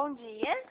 Bom dia.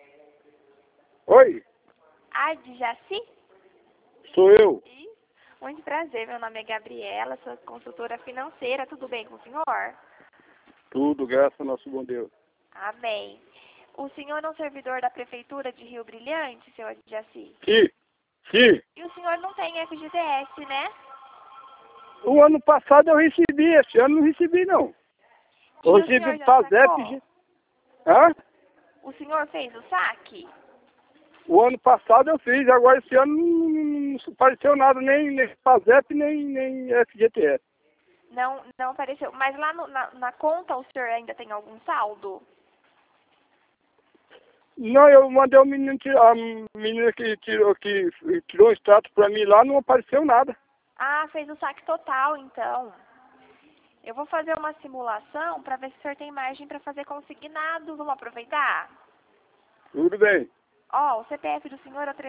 Oi, De Jaci? sou eu. Isso. Muito prazer, meu nome é Gabriela, sou consultora financeira. Tudo bem com o senhor? Tudo, graças ao nosso bom Deus. Amém. O senhor é um servidor da Prefeitura de Rio Brilhante, seu Jaci? Sim, sim. E o senhor não tem FGTS, né? O ano passado eu recebi, esse ano não recebi não. E Eu o recebi senhor o já PASEP. sacou? Hã? O senhor fez o saque? O ano passado eu fiz, agora esse ano não apareceu nada, nem PASEP, nem FGTS. Não apareceu. Mas lá na conta o senhor ainda tem algum saldo? Não, eu mandei o menino, a menina que tirou o extrato pra mim lá, não apareceu nada. Ah, fez o saque total, então. Eu vou fazer uma simulação para ver se o senhor tem margem para fazer consignado. Vamos aproveitar? Tudo bem. Ó, o CPF do senhor é o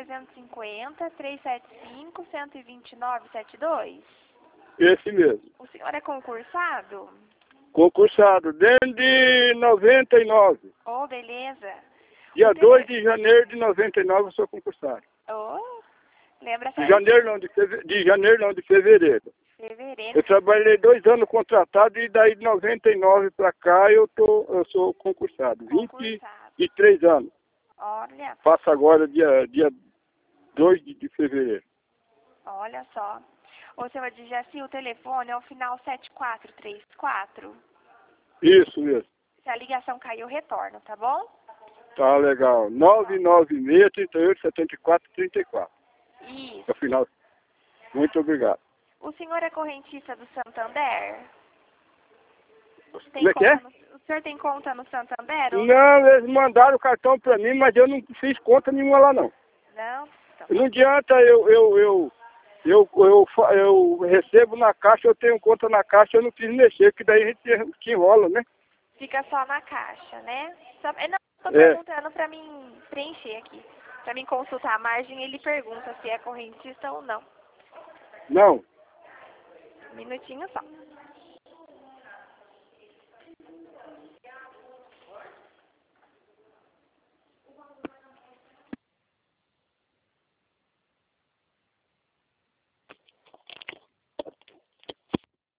350-375-129-72. Esse mesmo. O senhor é concursado? Concursado desde 99. Oh, beleza. Dia 2 de janeiro de 99 eu sou concursado. Oh, lembra De certinho. janeiro não, de fevereiro. Fevereiro. Eu trabalhei 2 anos contratado e daí de 99 para cá eu sou concursado. Concursado. 23 anos. Olha, Faço agora dia 2 de fevereiro. olha só. Ô, senhor Jaci, o telefone é o final 7434. Isso mesmo. Se a ligação cair, eu retorno, tá bom? Tá legal. 996-38-74-34. Isso. É o final. Muito obrigado. O senhor é correntista do Santander? Como é que é? O senhor tem conta no Santander? Ou Não, eles mandaram o cartão para mim, mas eu não fiz conta nenhuma lá não. não? Então, Não adianta eu recebo na caixa, eu tenho conta na caixa, eu não quis mexer, que daí a gente te enrola, né? fica só na caixa, né? Não, tô perguntando para mim preencher aqui. Para mim consultar a margem, ele pergunta se é correntista ou não. Não. Um minutinho só.